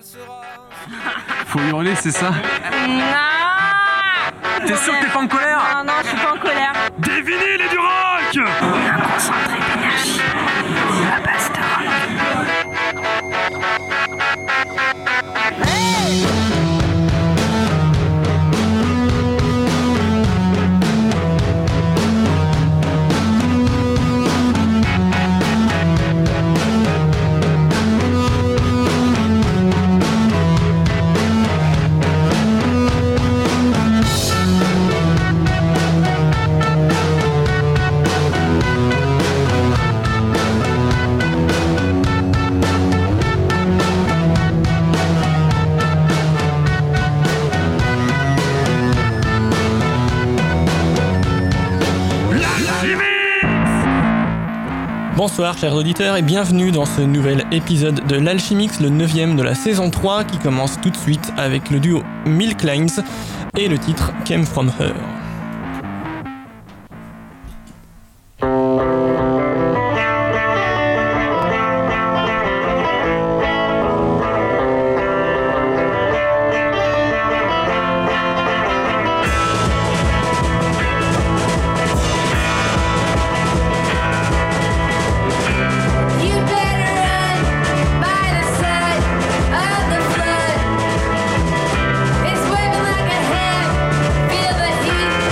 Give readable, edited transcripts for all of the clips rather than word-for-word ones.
Faut hurler, c'est ça? Non. T'es sûr que t'es pas en colère? Non, je suis pas en colère. Des vinyles et du rock! Un concentré d'énergie. La base de Bonsoir chers auditeurs et bienvenue dans ce nouvel épisode de l'Alchimix, le 9e de la saison 3 qui commence tout de suite avec le duo Milk Lines et le titre Came From Her. It's waving like a hand, feel the heat.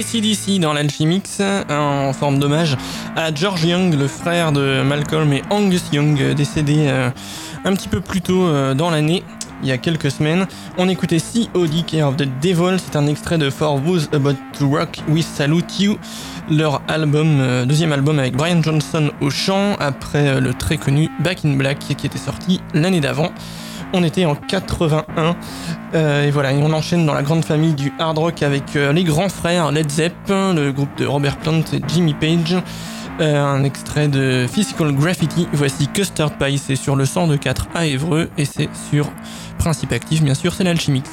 AC/DC dans l'Alchimix en forme d'hommage à George Young, le frère de Malcolm et Angus Young, décédé un petit peu plus tôt dans l'année, il y a quelques semaines. On écoutait COD Care of the Devil, c'est un extrait de For Those About to Rock We Salute You, leur album, deuxième album avec Brian Johnson au chant, après le très connu Back in Black qui était sorti l'année d'avant. On était en 81 et voilà, et on enchaîne dans la grande famille du hard rock avec les grands frères Led Zepp, le groupe de Robert Plant et Jimmy Page. Un extrait de Physical Graffiti, voici Custard Pie, c'est sur le 102.4 à Évreux et c'est sur Principe Actif, bien sûr, c'est l'Alchimix.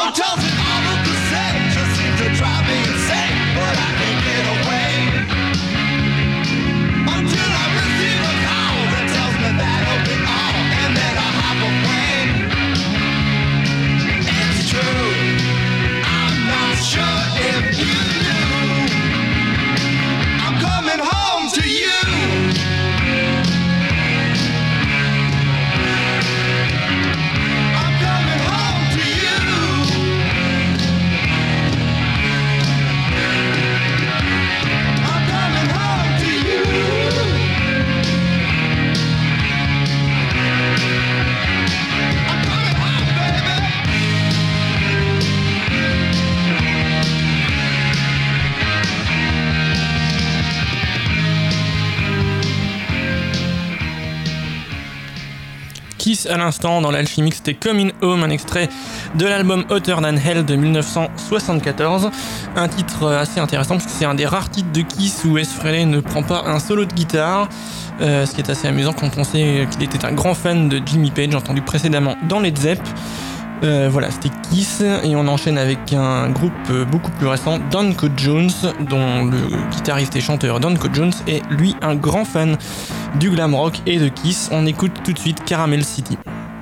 Hotels and all of the same just seem to drive me insane, but I can't get away until I receive a call that tells me that'll be all, and then I hop a plane. It's true, I'm not sure if you knew, I'm coming home to you. I'm coming home to you. I'm coming home to you. I'm coming home, baby. Kiss à l'instant dans l'Alchimix, c'était Coming Home, un extrait de l'album Hotter Than Hell de 1974. Un titre assez intéressant parce que c'est un des rares titres de Kiss où Wes Frehley ne prend pas un solo de guitare. Ce qui est assez amusant quand on sait qu'il était un grand fan de Jimmy Page, entendu précédemment dans Led Zepp. Voilà, c'était Kiss, et on enchaîne avec un groupe beaucoup plus récent, Danko Jones, dont le guitariste et chanteur Danko Jones est lui un grand fan du glam rock et de Kiss. On écoute tout de suite Caramel City.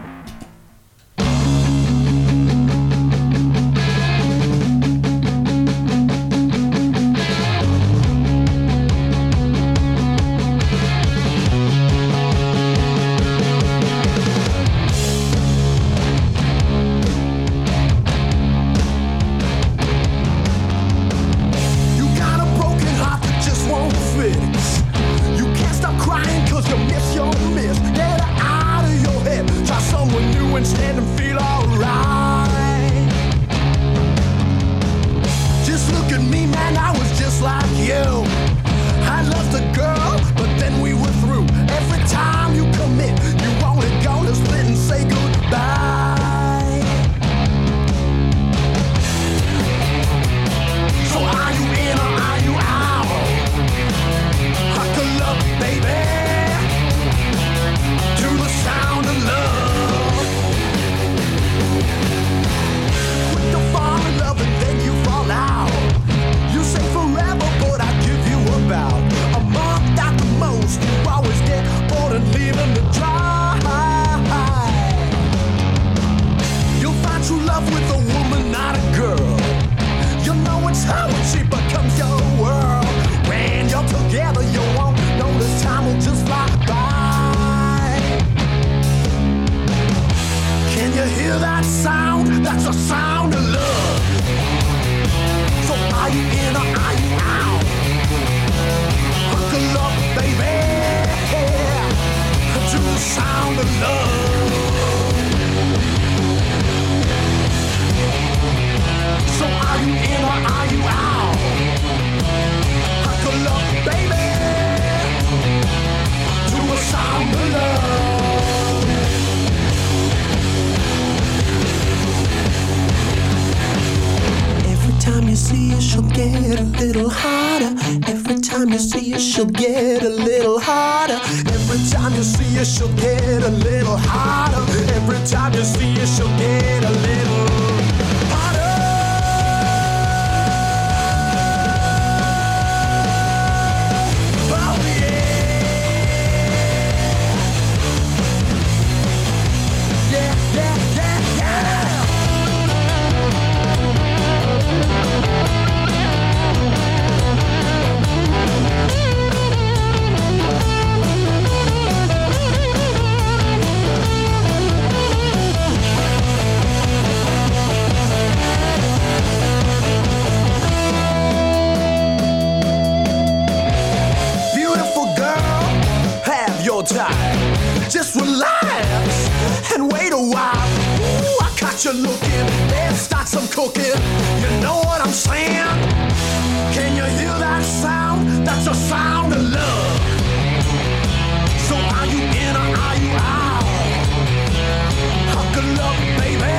You got a broken heart that just won't fix. You can't stop crying 'cause you miss your miss. Get it out of your head. Try someone new instead and feel alright. Just look at me, man, I was just like you. I loved a girl, but then we were through. Every time you commit, you only go to split and say goodbye. So are you in or are you out? Huckle up, baby, to the sound of love. Quick to fall in love and then you fall out. You say forever, but I give you about a month at the most. You always get bored and leaving to dry. You'll find true love with a woman, not a girl. You know it's her when she becomes your world. When you're together, you won't notice time will just fly by. Can you hear that sound? That's the sound of love. So are you in or are you out? Huckle up, baby, to the sound of love. So are you in or are you out? Huckle up, baby, to a sound of love. Every time you see her, she'll get a little harder. Every time you see her, she'll get a little harder. Every time you see her, she'll get a little harder. Every time you see her, she'll get a little harder. Oh yeah. Yeah, yeah, yeah, yeah. Beautiful girl, have your time. Just relax and wait a while. Ooh, I caught you looking. Let's start some cooking. You know what I'm saying? Can you hear that sound? That's the sound of love. So are you in or are you out? Huckle up, baby,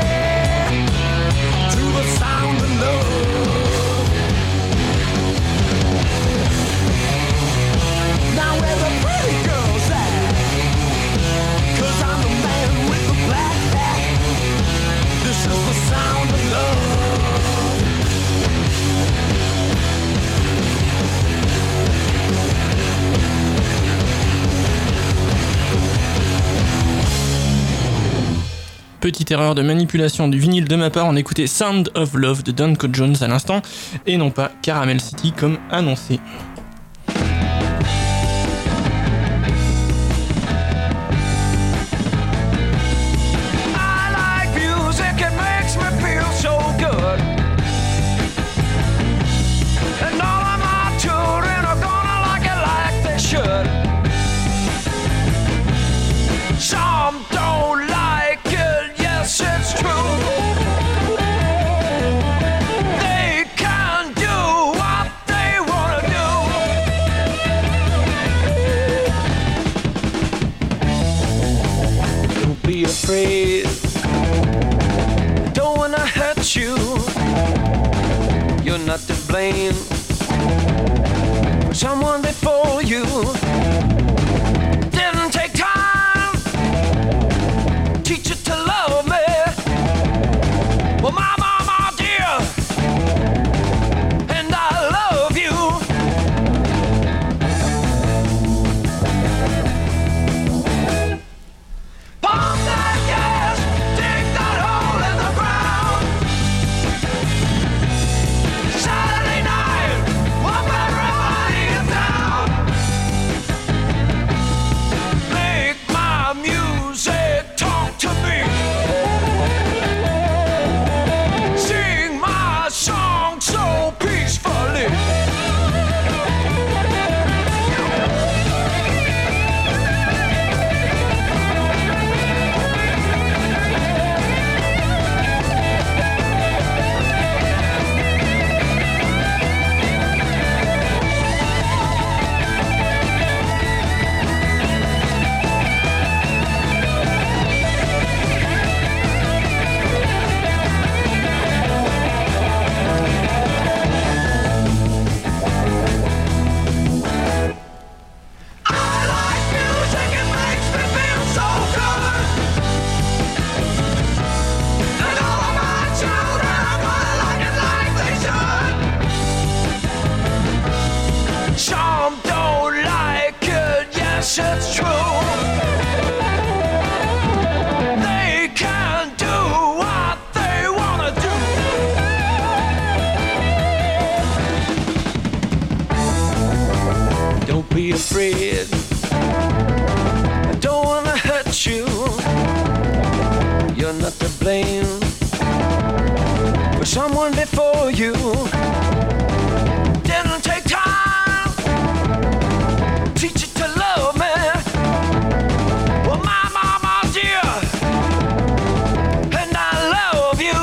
to the sound of love. Now where the pretty girls at? 'Cause I'm the man with the black hat. This is the sound of Petite erreur de manipulation du vinyle de ma part, on écoutait Sound of Love de Danko Jones à l'instant, et non pas Caramel City comme annoncé. Afraid, don't wanna hurt you. You're not to blame. Someone before you didn't take time. Teach you to love me. Well, my mama, dear, and I love you. Pump that gas, dig that hole in the ground. Saturday night, whoop everybody in town. Make my music talk to me. Sing my song so peacefully. It's true. They can do what they wanna do. Don't be afraid. I don't wanna hurt you. You're not to blame. For someone before you didn't take time. Teach you to love me. Well, my mama, dear, and I love you.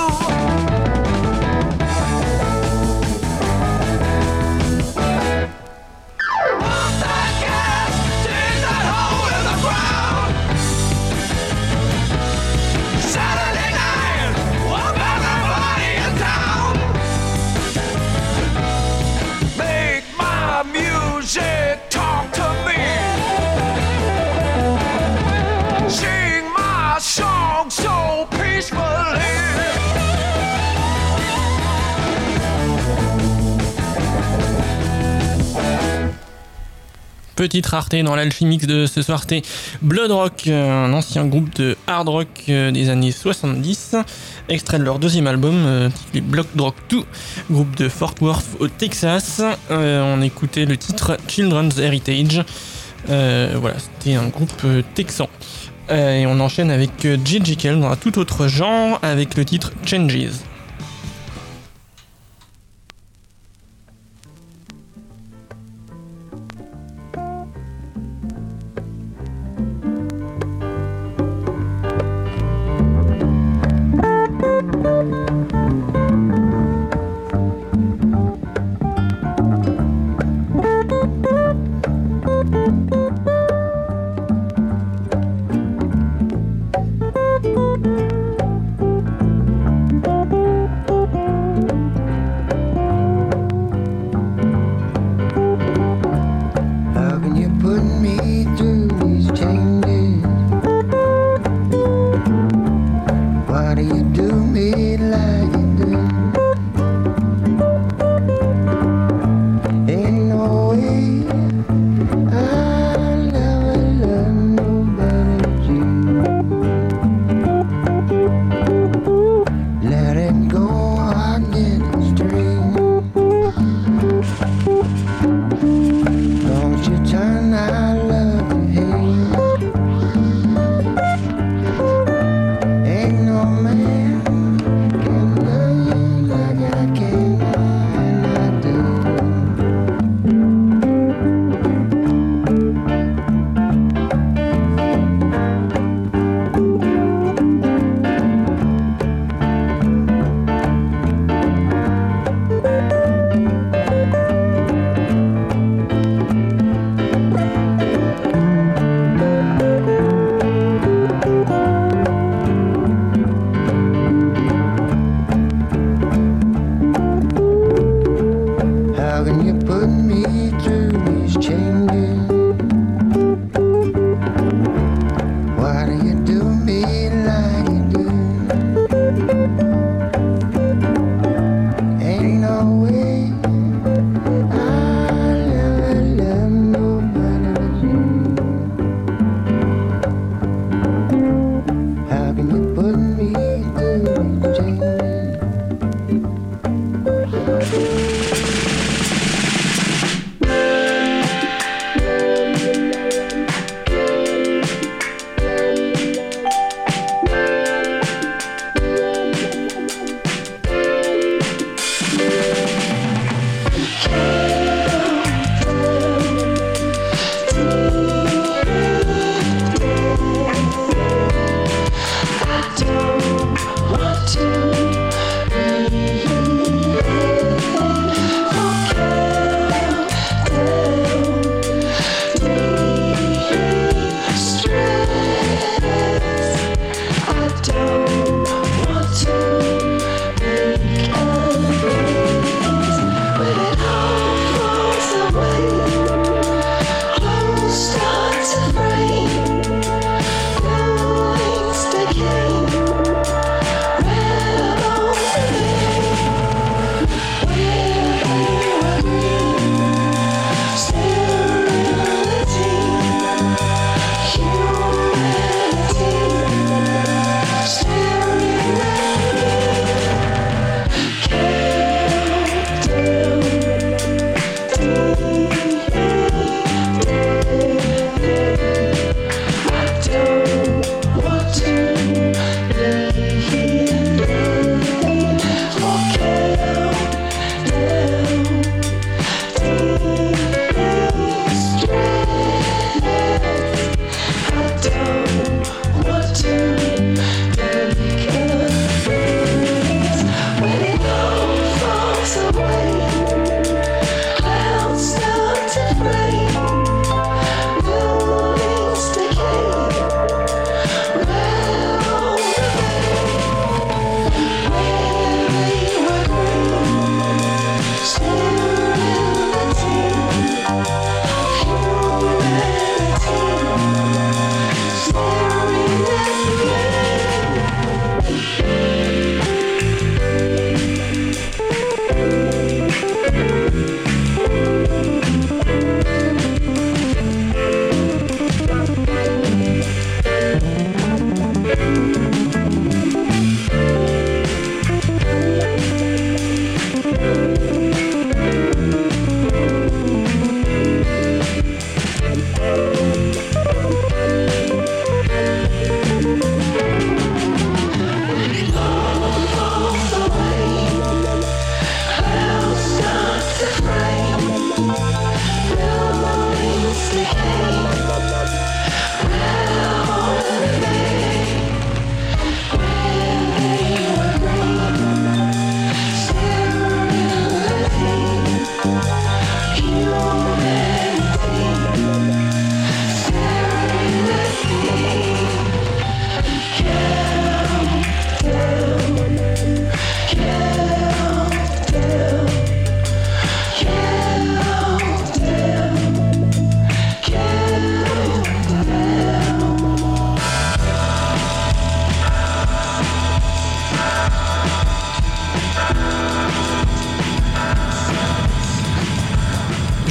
Pump that gas, dig that hole in the ground. Saturday night, whoop everybody in town. Make my music talk to me. Sing my song so peacefully. Petite rareté dans l'Alchimix de ce soir, c'était Blood Rock, un ancien groupe de hard rock des années 70, extrait de leur deuxième album, titré Blood Rock 2, groupe de Fort Worth au Texas. On écoutait le titre Children's Heritage. Voilà, c'était un groupe texan. Et on enchaîne avec J.J. Cale dans un tout autre genre avec le titre Changes.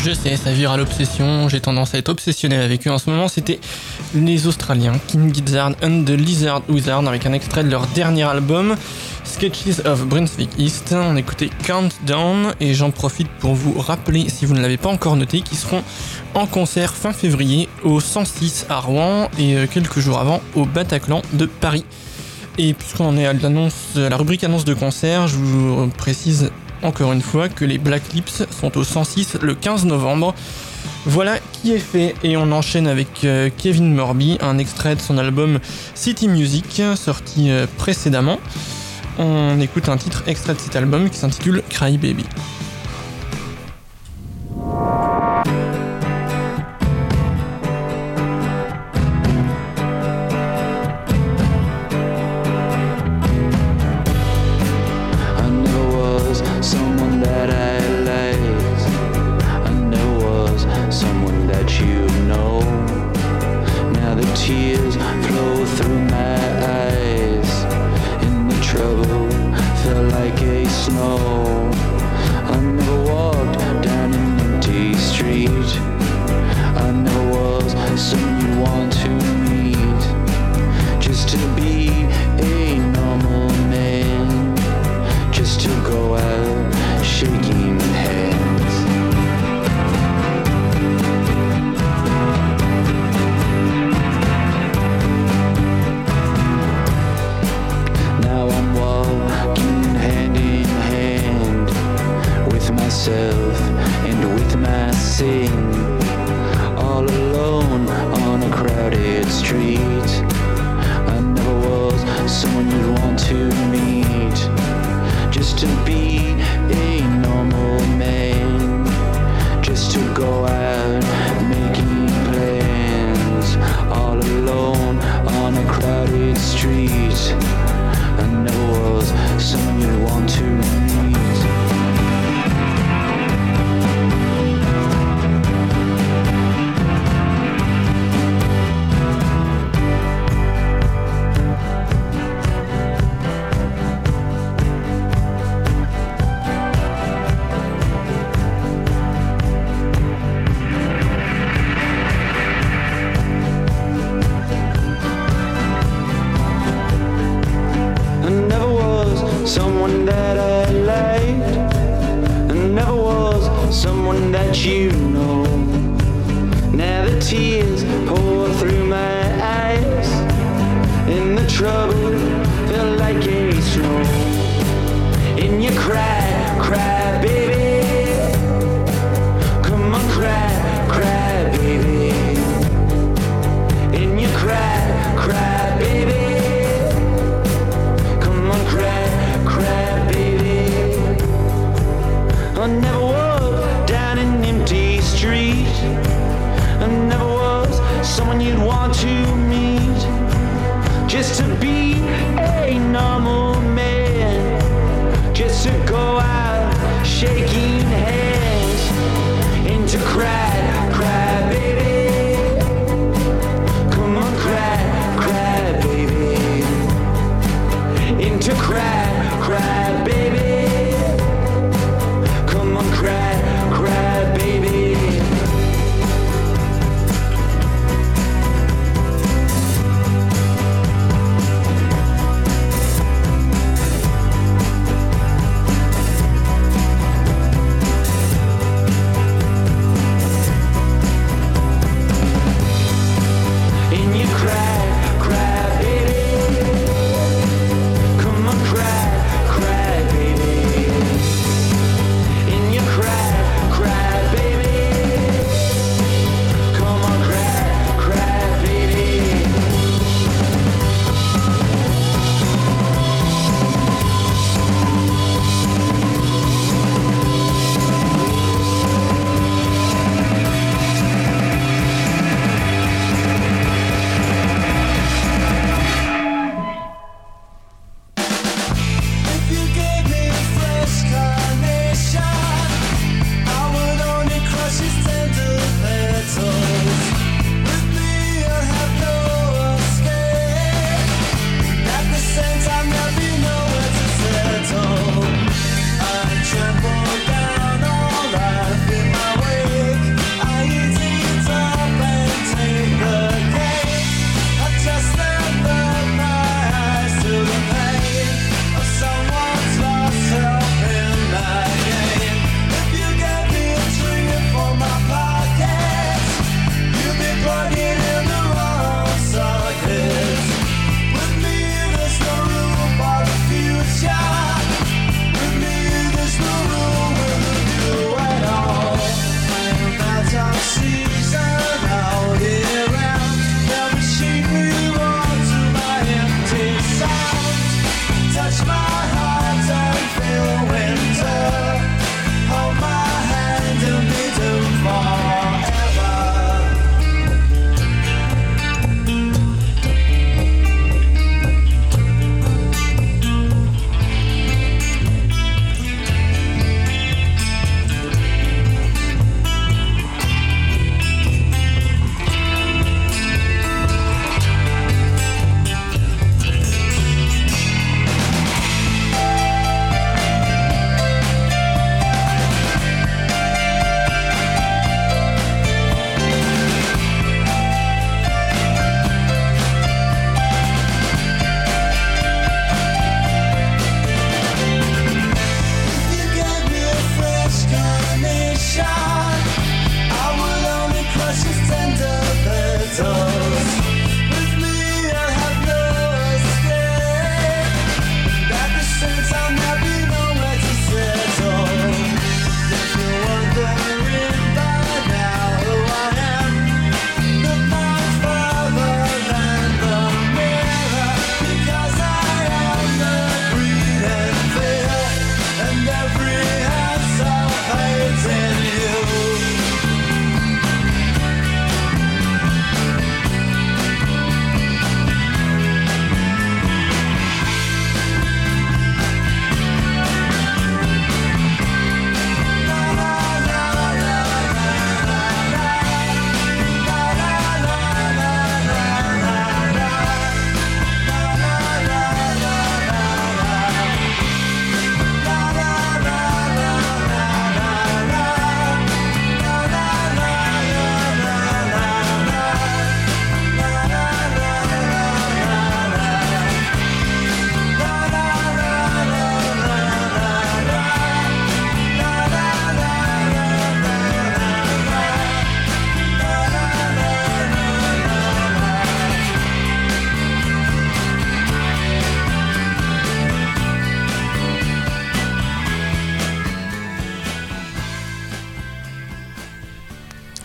Je sais, ça vire à l'obsession, j'ai tendance à être obsessionnel avec eux en ce moment. C'était les Australiens, King Gizzard and the Lizard Wizard, avec un extrait de leur dernier album, Sketches of Brunswick East. On écoutait Countdown, et j'en profite pour vous rappeler, si vous ne l'avez pas encore noté, qu'ils seront en concert fin février au 106 à Rouen et quelques jours avant au Bataclan de Paris. Et puisqu'on en est à la rubrique annonce de concert, je vous précise encore une fois que les Black Lips sont au 106 le 15 novembre. Voilà qui est fait, et on enchaîne avec Kevin Morby, un extrait de son album City Music, sorti précédemment. On écoute un titre extrait de cet album qui s'intitule Cry Baby.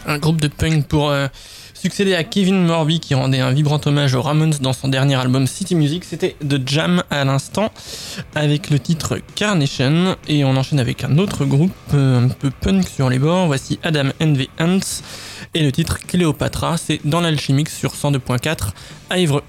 un groupe de punk pour succéder à Kevin Morby qui rendait un vibrant hommage aux Ramones dans son dernier album City Music. C'était The Jam à l'instant avec le titre Carnation, et on enchaîne avec un autre groupe un peu punk sur les bords. Voici Adam and the Ants et le titre Cléopatra. C'est dans l'Alchimix sur 102.4 à Évreux.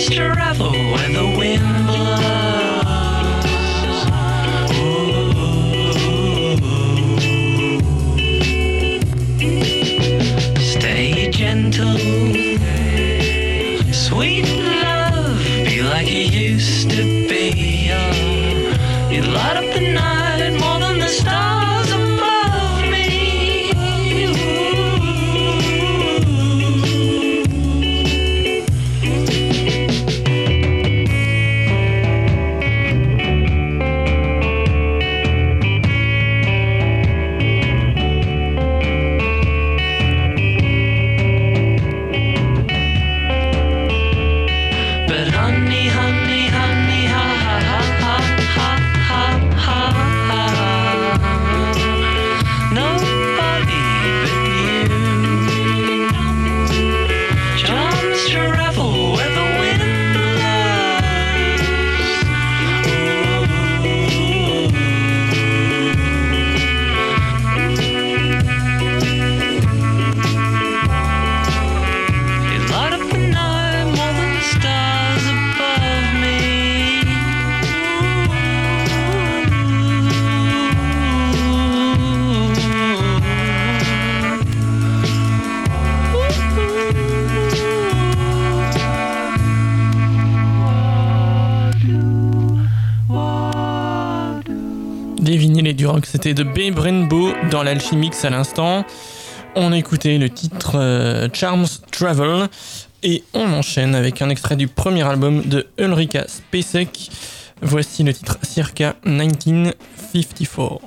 Charms travel where the wind blows. Stay gentle, sweet love, be like you used to be. You light up the night more than the stars above me. But honey, honey, honey, ha ha ha ha ha ha ha ha. Nobody but you. Charms travel where the wind blows. You light up the night more than the stars above me. Des vinyles et du rock, c'était de Babe Rainbow dans l'Alchimix à l'instant. On a écouté le titre Charms Travel et on enchaîne avec un extrait du premier album de Ulrika Spacek. Voici le titre Circa 1954.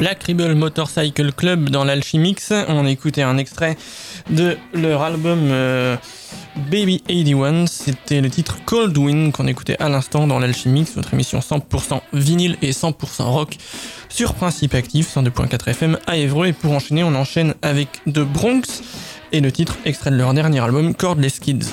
Black Rebel Motorcycle Club dans l'Alchimix. On a écouté un extrait de leur album Baby 81. C'était le titre Cold Wind qu'on écoutait à l'instant dans l'Alchimix, votre émission 100% vinyle et 100% rock sur Principe Actif 102.4 FM à Évreux. Et pour enchaîner, on enchaîne avec The Bronx et le titre extrait de leur dernier album Cordless Kids.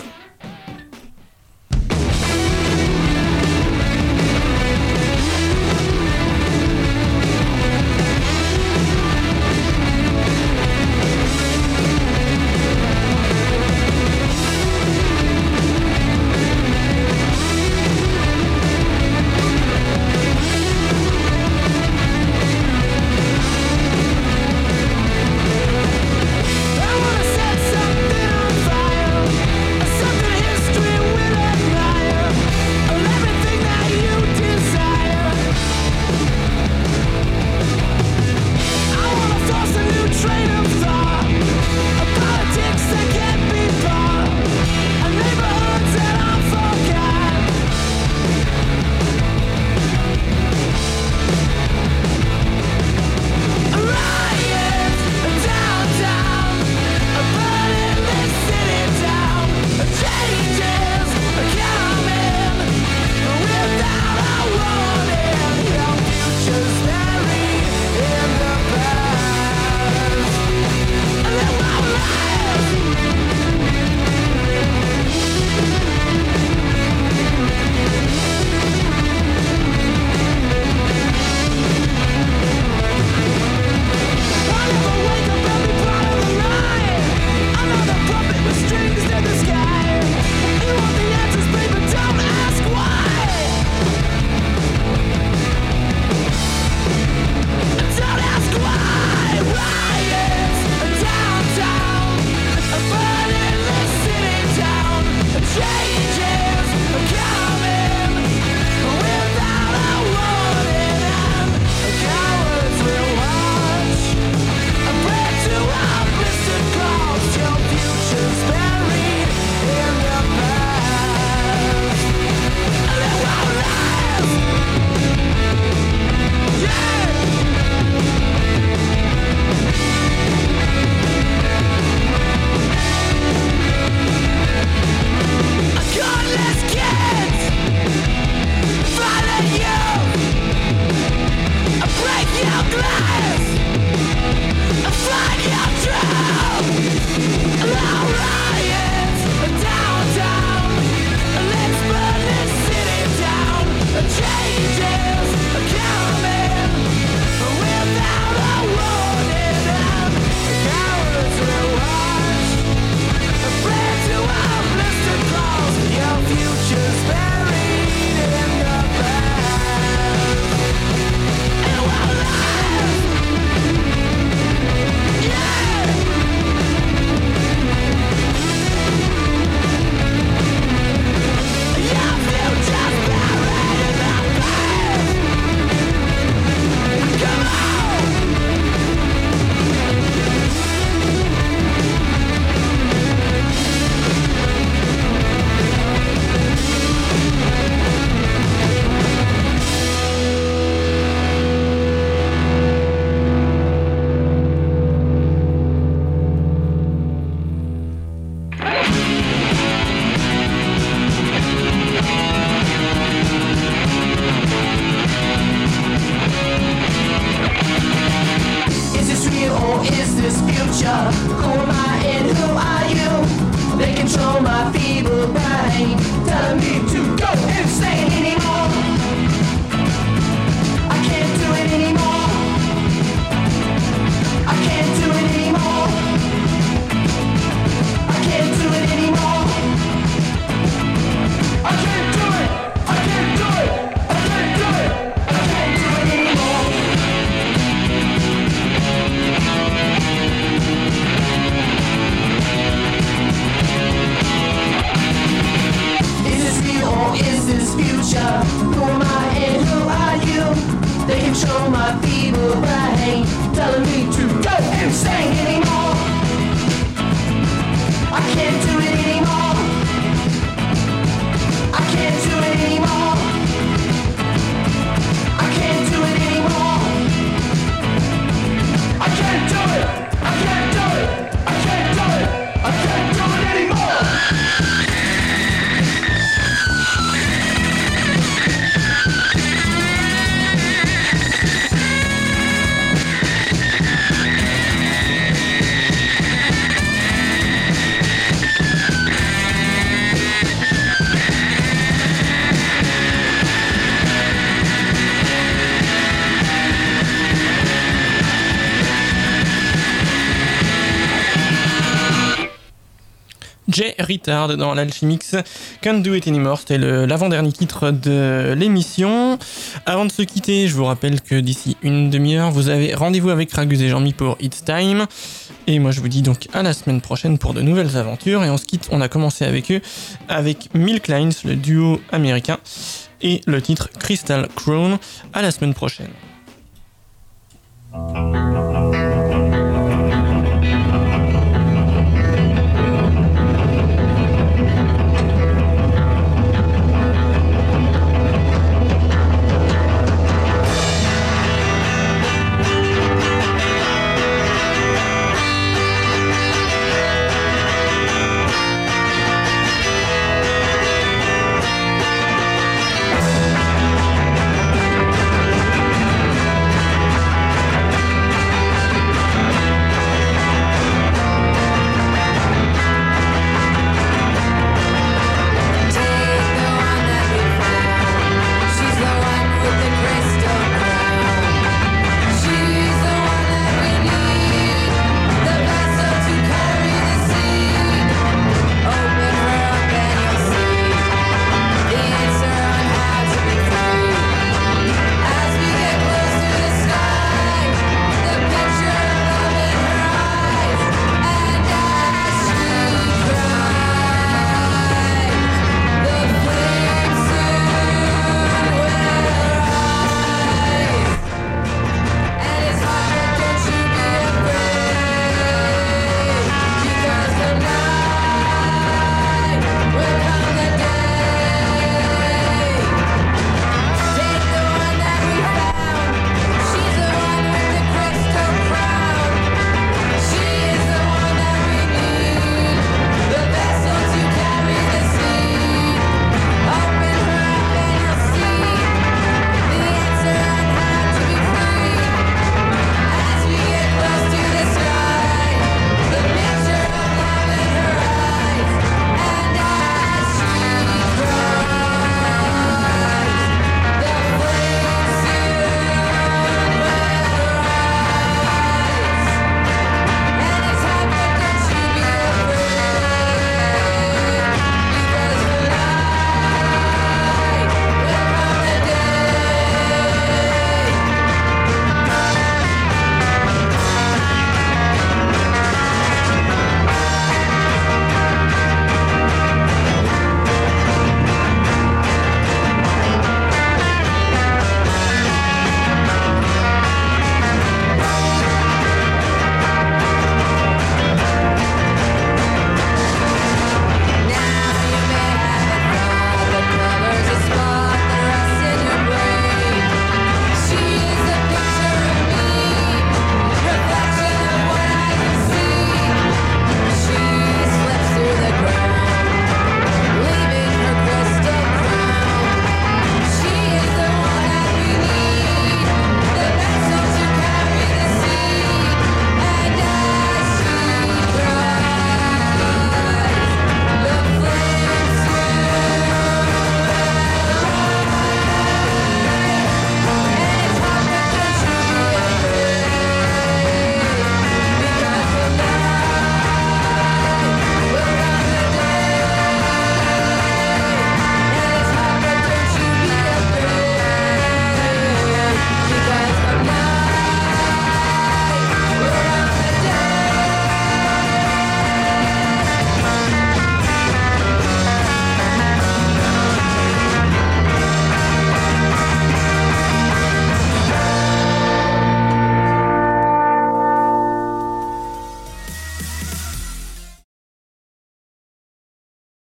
Jay Retard dans l'Alchimix. Can't Do It Anymore, c'était l'avant-dernier titre de l'émission. Avant de se quitter, je vous rappelle que d'ici une demi-heure, vous avez rendez-vous avec Ragus et Jean-Mi pour It's Time. Et moi je vous dis donc à la semaine prochaine pour de nouvelles aventures. Et on se quitte, on a commencé avec eux, avec Milk Lines, le duo américain, et le titre Crystal Crown. À la semaine prochaine.